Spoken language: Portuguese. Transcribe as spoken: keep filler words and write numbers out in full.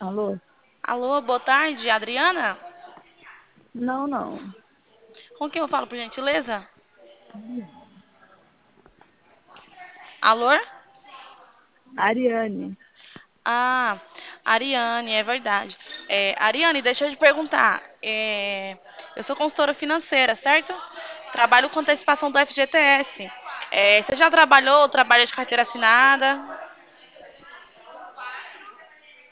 Alô? Alô, boa tarde, Adriana? Não, não. Com quem eu falo, por gentileza? Alô? Ariane. Ah, Ariane, é verdade. É, Ariane, deixa eu te perguntar. é, eu sou consultora financeira, certo? Trabalho com antecipação do F G T S. É, você já trabalhou ou trabalha de carteira assinada?